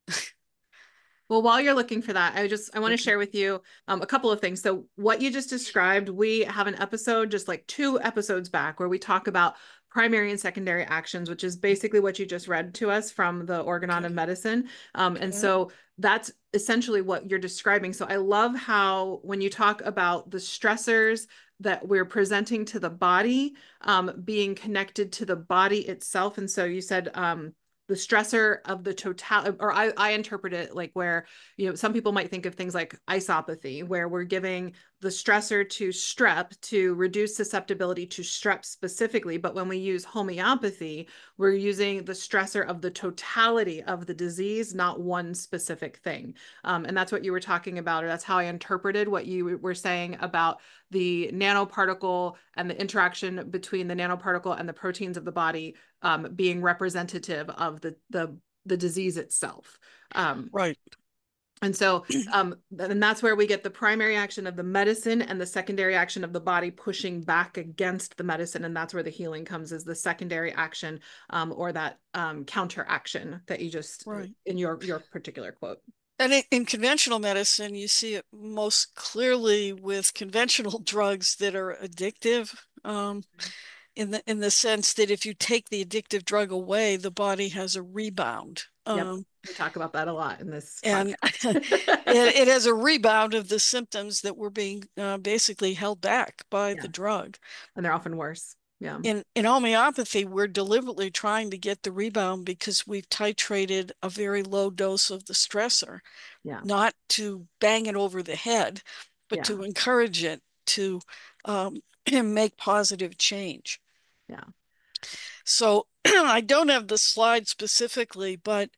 Well, while you're looking for that, I just I want to Okay. share with you um, a couple of things. So what you just described, we have an episode just like two episodes back where we talk about primary and secondary actions, which is basically what you just read to us from the Organon Okay. of Medicine. Um, and Okay. so that's essentially what you're describing. So I love how when you talk about the stressors that we're presenting to the body, um, being connected to the body itself. And so you said, um, the stressor of the total, or I, I interpret it like where, you know, some people might think of things like isopathy, where we're giving the stressor to strep to reduce susceptibility to strep specifically. But when we use homeopathy, we're using the stressor of the totality of the disease, not one specific thing. Um, and that's what you were talking about, or that's how I interpreted what you were saying about the nanoparticle and the interaction between the nanoparticle and the proteins of the body um, being representative of the, the, the disease itself. Um, right. And so, um, and that's where we get the primary action of the medicine and the secondary action of the body pushing back against the medicine. And that's where the healing comes, is the secondary action um, or that um, counteraction that you just, right. in your, your particular quote. And in, in conventional medicine, you see it most clearly with conventional drugs that are addictive, um, in the in the sense that if you take the addictive drug away, the body has a rebound. Yep, Um, we talk about that a lot in this and podcast. it, it has a rebound of the symptoms that were being uh, basically held back by Yeah. the drug. And they're often worse. Yeah. In, in homeopathy, we're deliberately trying to get the rebound because we've titrated a very low dose of the stressor, Yeah. not to bang it over the head, but Yeah. to encourage it to um, make positive change. Yeah. So I don't have the slide specifically, but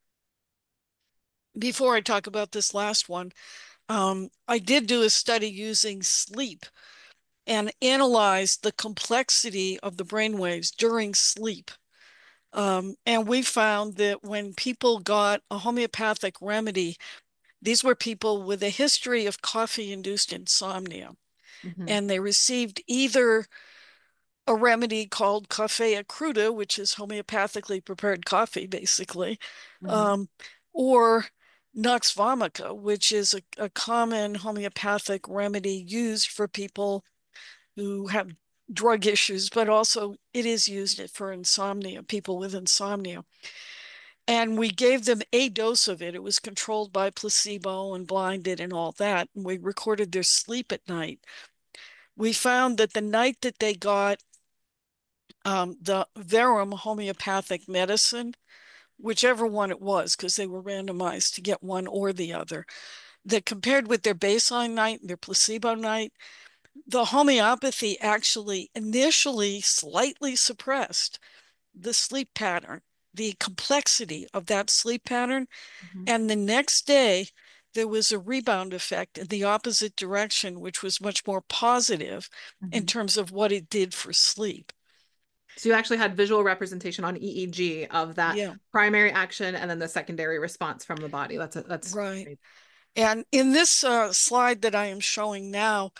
before I talk about this last one, um, I did do a study using sleep and analyzed the complexity of the brainwaves during sleep. Um, and we found that when people got a homeopathic remedy, these were people with a history of coffee-induced insomnia. Mm-hmm. And they received either a remedy called Coffea cruda, which is homeopathically prepared coffee, basically, Mm-hmm. um, or Nux vomica, which is a, a common homeopathic remedy used for people who have drug issues, but also it is used for insomnia, people with insomnia. And we gave them a dose of it. It was controlled by placebo and blinded and all that. And we recorded their sleep at night. We found that the night that they got um, the Verum homeopathic medicine, whichever one it was, because they were randomized to get one or the other, that compared with their baseline night and their placebo night, the homeopathy actually initially slightly suppressed the sleep pattern, the complexity of that sleep pattern. Mm-hmm. And the next day, there was a rebound effect in the opposite direction, which was much more positive mm-hmm. in terms of what it did for sleep. So you actually had visual representation on E E G of that yeah. primary action and then the secondary response from the body. That's a, that's right. Great. And in this uh, slide that I am showing now,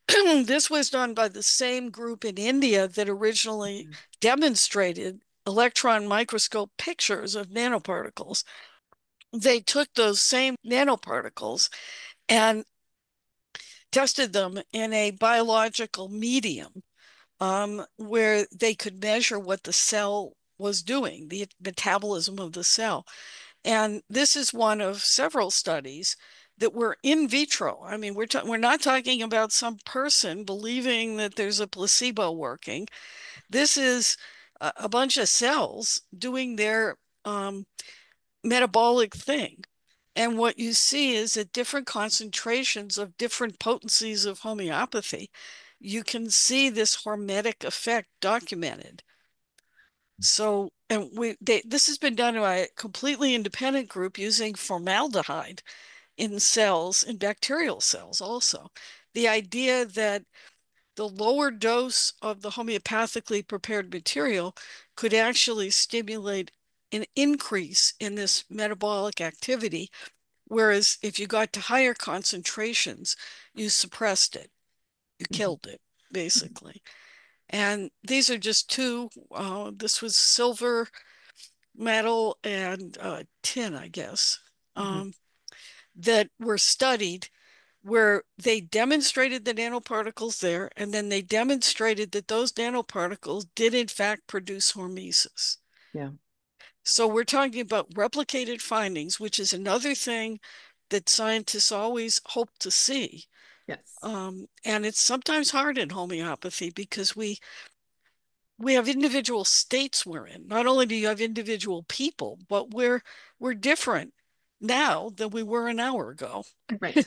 this was done by the same group in India that originally mm-hmm. demonstrated electron microscope pictures of nanoparticles. They took those same nanoparticles and tested them in a biological medium um, where they could measure what the cell was doing, the metabolism of the cell. And this is one of several studies that were in vitro. I mean, we're, we're not talking about some person believing that there's a placebo working. This is a, a bunch of cells doing their um, metabolic thing. And what you see is at different concentrations of different potencies of homeopathy, you can see this hormetic effect documented. So, and we they, this has been done by a completely independent group using formaldehyde in cells, in bacterial cells also. The idea that the lower dose of the homeopathically prepared material could actually stimulate an increase in this metabolic activity, whereas if you got to higher concentrations, you suppressed it, you mm-hmm. killed it, basically. And these are just two, uh, this was silver, metal, and uh, tin, I guess, mm-hmm. um, that were studied where they demonstrated the nanoparticles there, and then they demonstrated that those nanoparticles did in fact produce hormesis. Yeah. So we're talking about replicated findings, which is another thing that scientists always hope to see. Yes. Um, and it's sometimes hard in homeopathy because we we have individual states we're in. Not only do you have individual people, but we're we're different now than we were an hour ago. Right.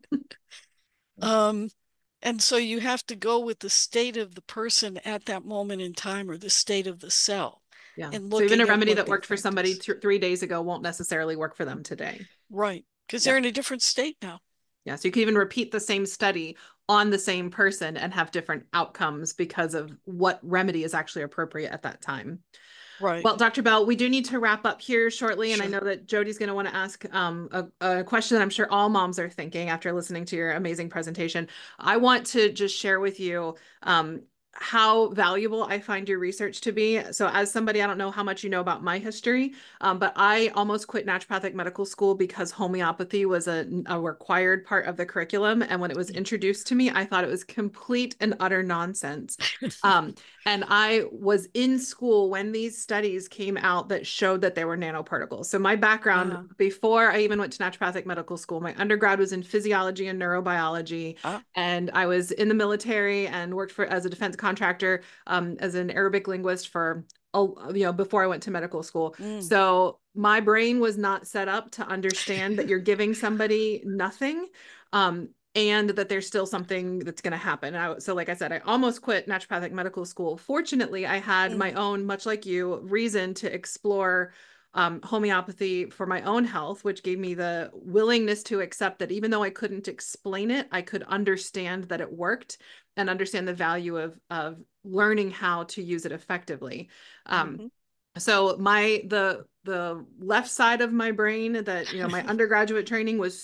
um, and so you have to go with the state of the person at that moment in time, or the state of the cell. Yeah. And so even a remedy that worked for somebody th three days ago won't necessarily work for them today. Right. Because yeah. they're in a different state now. Yeah. So you can even repeat the same study on the same person and have different outcomes because of what remedy is actually appropriate at that time. Right. Well, Doctor Bell, we do need to wrap up here shortly. And Sure. I know that Jody's going to want to ask um, a, a question that I'm sure all moms are thinking after listening to your amazing presentation. I want to just share with you um, how valuable I find your research to be. So as somebody, I don't know how much you know about my history, um, but I almost quit naturopathic medical school because homeopathy was a, a required part of the curriculum. And when it was introduced to me, I thought it was complete and utter nonsense. Um, and I was in school when these studies came out that showed that there were nanoparticles. So my background, uh-huh. before I even went to naturopathic medical school, my undergrad was in physiology and neurobiology. Uh-huh. And I was in the military and worked for as a defense contractor um, as an Arabic linguist for, you know, before I went to medical school. Mm. So my brain was not set up to understand that you're giving somebody nothing. Um, and that there's still something that's going to happen. I, so like I said, I almost quit naturopathic medical school. Fortunately, I had mm. my own, much like you, reason to explore um, homeopathy for my own health, which gave me the willingness to accept that even though I couldn't explain it, I could understand that it worked and understand the value of, of learning how to use it effectively. Um, mm-hmm. So my, the, the left side of my brain that, you know, my undergraduate training was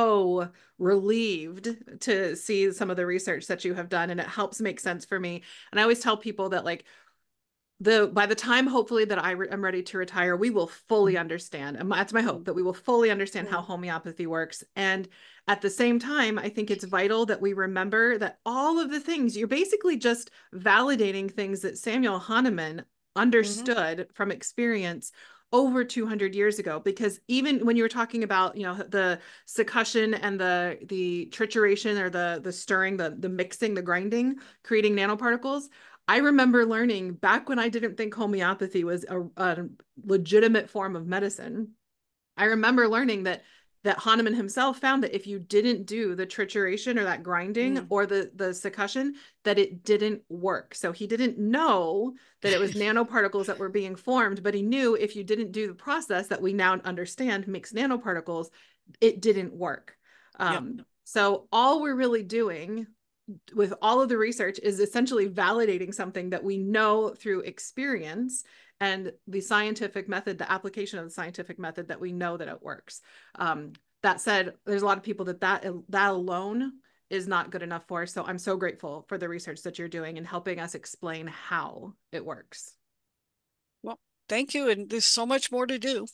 so relieved to see some of the research that you have done, and it helps make sense for me. And I always tell people that, like, the by the time hopefully that I am ready to retire, we will fully understand, and that's my hope, that we will fully understand how homeopathy works. And at the same time, I think it's vital that we remember that all of the things, you're basically just validating things that Samuel Hahnemann understood mm-hmm. from experience over two hundred years ago. Because even when you were talking about, you know, the succussion and the the trituration, or the the stirring, the the mixing, the grinding, creating nanoparticles, I remember learning back when I didn't think homeopathy was a, a legitimate form of medicine. I remember learning that that Hahnemann himself found that if you didn't do the trituration or that grinding mm. or the, the succussion, that it didn't work. So he didn't know that it was nanoparticles that were being formed, but he knew if you didn't do the process that we now understand makes nanoparticles, it didn't work. Um, yep. So all we're really doing with all of the research is essentially validating something that we know through experience and the scientific method, the application of the scientific method, that we know that it works. Um, that said, there's a lot of people that that, that alone is not good enough for. So I'm so grateful for the research that you're doing and helping us explain how it works. Well, thank you. And there's so much more to do.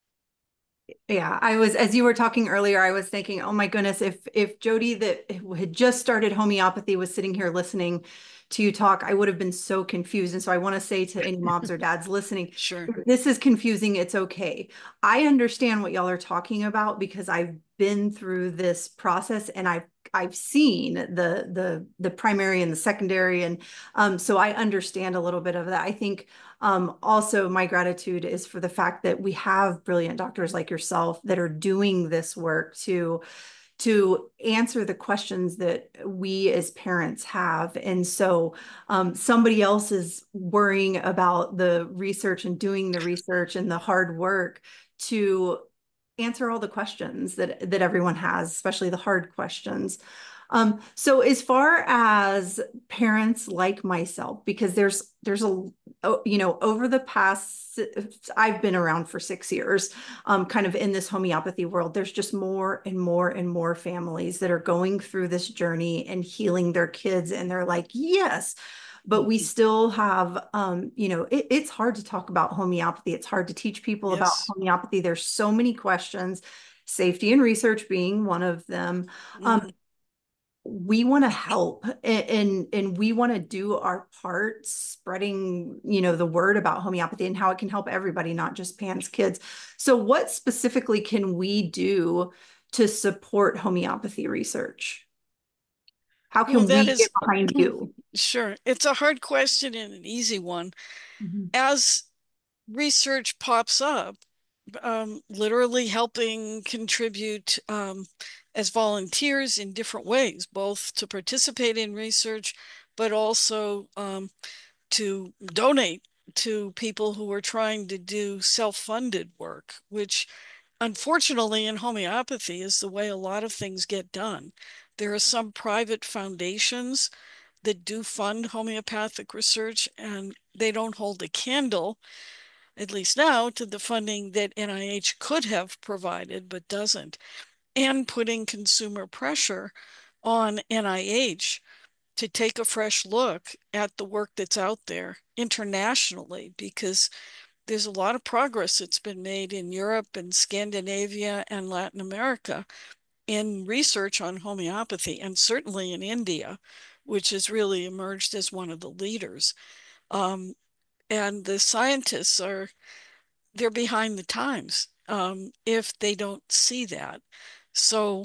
Yeah, I was, as you were talking earlier, I was thinking, oh my goodness, if if Jody that had just started homeopathy was sitting here listening to you talk, I would have been so confused. And so I want to say to any moms or dads listening, Sure. if this is confusing, it's okay. I understand what y'all are talking about because I've been through this process and I've I've seen the the the primary and the secondary, and um, so I understand a little bit of that. I think um, also my gratitude is for the fact that we have brilliant doctors like yourself that are doing this work to to answer the questions that we as parents have. And so um, somebody else is worrying about the research and doing the research and the hard work to answer all the questions that that everyone has, especially the hard questions. Um, so as far as parents like myself, because there's there's a you know over the past, I've been around for six years, um, kind of in this homeopathy world. There's just more and more and more families that are going through this journey and healing their kids, and they're like, yes. But we still have, um, you know, it, it's hard to talk about homeopathy. It's hard to teach people about Yes. homeopathy. There's so many questions, safety and research being one of them. Um, Mhm. we want to help, and, and and we want to do our part spreading, you know, the word about homeopathy and how it can help everybody, not just Pan's kids. So what specifically can we do to support homeopathy research? How Well, can that we get is behind you? sure. It's a hard question and an easy one. Mm-hmm. As research pops up, um, literally helping contribute um, as volunteers in different ways, both to participate in research, but also um, to donate to people who are trying to do self-funded work, which unfortunately in homeopathy is the way a lot of things get done. There are some private foundations that do fund homeopathic research, and they don't hold a candle, at least now, to the funding that N I H could have provided but doesn't, and putting consumer pressure on N I H to take a fresh look at the work that's out there internationally, because there's a lot of progress that's been made in Europe and Scandinavia and Latin America in research on homeopathy, and certainly in India, which has really emerged as one of the leaders. Um, and the scientists are, they're behind the times um, if they don't see that. So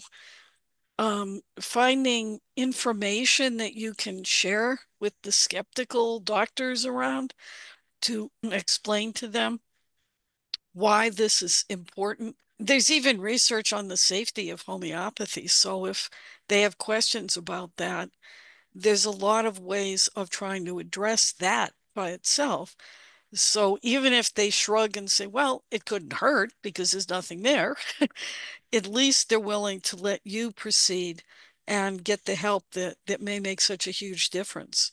um, finding information that you can share with the skeptical doctors around to explain to them why this is important. There's even research on the safety of homeopathy. So if they have questions about that, there's a lot of ways of trying to address that by itself. So even if they shrug and say, well, it couldn't hurt because there's nothing there, at least they're willing to let you proceed and get the help that, that may make such a huge difference.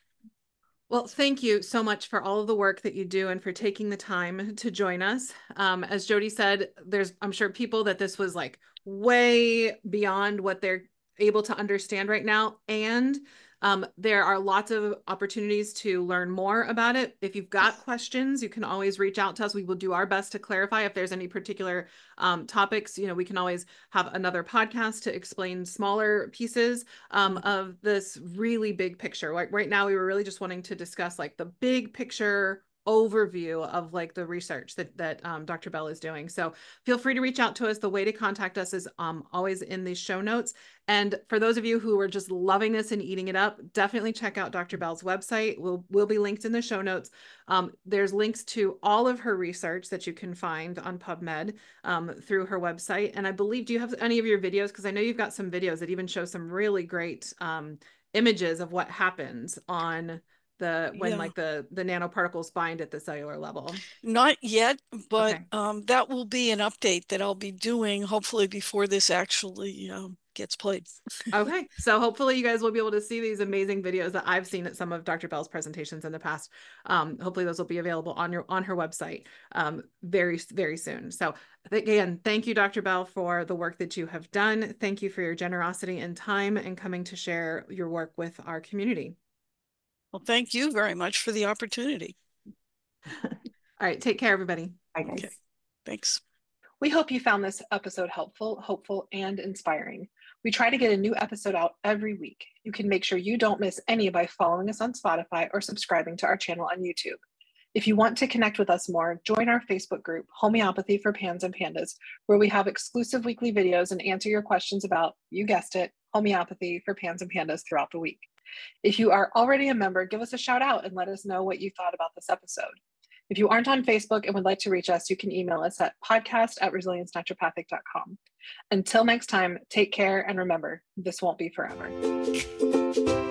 Well, thank you so much for all of the work that you do and for taking the time to join us. Um, as Jody said, there's, I'm sure, people that this was like way beyond what they're able to understand right now. And um, there are lots of opportunities to learn more about it. If you've got questions, you can always reach out to us. We will do our best to clarify if there's any particular um, topics. You know, we can always have another podcast to explain smaller pieces um, mm-hmm. of this really big picture. Like right now, we were really just wanting to discuss like the big picture overview of like the research that that um, Doctor Bell is doing. So feel free to reach out to us. The way to contact us is um, always in these show notes. And for those of you who are just loving this and eating it up, definitely check out Doctor Bell's website. We'll, will be linked in the show notes. Um, there's links to all of her research that you can find on PubMed um, through her website. And I believe, do you have any of your videos? Because I know you've got some videos that even show some really great um, images of what happens on the when yeah. like the the nanoparticles bind at the cellular level. Not yet, but okay. um, that will be an update that I'll be doing hopefully before this actually um, gets played. Okay. So hopefully you guys will be able to see these amazing videos that I've seen at some of Doctor Bell's presentations in the past. Um, hopefully those will be available on your on her website um, very, very soon. So again, thank you, Doctor Bell, for the work that you have done. Thank you for your generosity and time and coming to share your work with our community. Well, thank you very much for the opportunity. All right. Take care, everybody. Bye, guys. Okay. Thanks. We hope you found this episode helpful, hopeful, and inspiring. We try to get a new episode out every week. You can make sure you don't miss any by following us on Spotify or subscribing to our channel on YouTube. If you want to connect with us more, join our Facebook group, Homeopathy for Pans and Pandas, where we have exclusive weekly videos and answer your questions about, you guessed it, homeopathy for pans and pandas throughout the week. If you are already a member, give us a shout out and let us know what you thought about this episode. If you aren't on Facebook and would like to reach us, you can email us at podcast at resilience naturopathic dot com. Until next time, take care and remember, this won't be forever.